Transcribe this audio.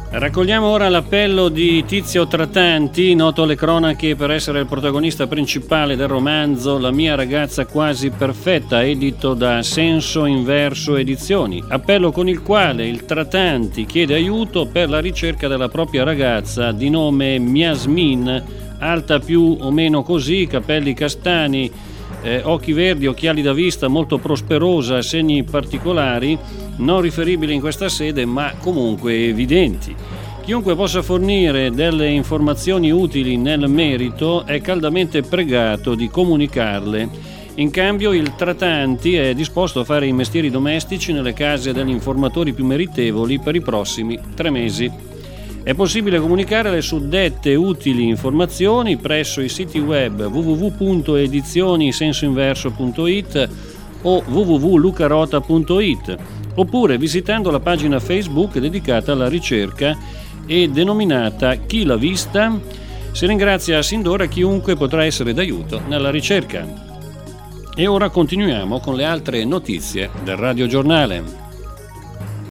Raccogliamo ora l'appello di Tizio Tratanti, noto alle cronache per essere il protagonista principale del romanzo La mia ragazza quasi perfetta, edito da Senso Inverso Edizioni. Appello con il quale il Tratanti chiede aiuto per la ricerca della propria ragazza di nome Miasmin, alta più o meno così, capelli castani, occhi verdi, occhiali da vista, molto prosperosa, segni particolari non riferibili in questa sede ma comunque evidenti. Chiunque possa fornire delle informazioni utili nel merito è caldamente pregato di comunicarle. In cambio il Tratanti è disposto a fare i mestieri domestici nelle case degli informatori più meritevoli per i prossimi 3 mesi. È possibile comunicare le suddette utili informazioni presso i siti web www.edizionisensoinverso.it o www.lucarota.it oppure visitando la pagina Facebook dedicata alla ricerca e denominata Chi l'ha vista. Si ringrazia sin d'ora chiunque potrà essere d'aiuto nella ricerca. E ora continuiamo con le altre notizie del radiogiornale.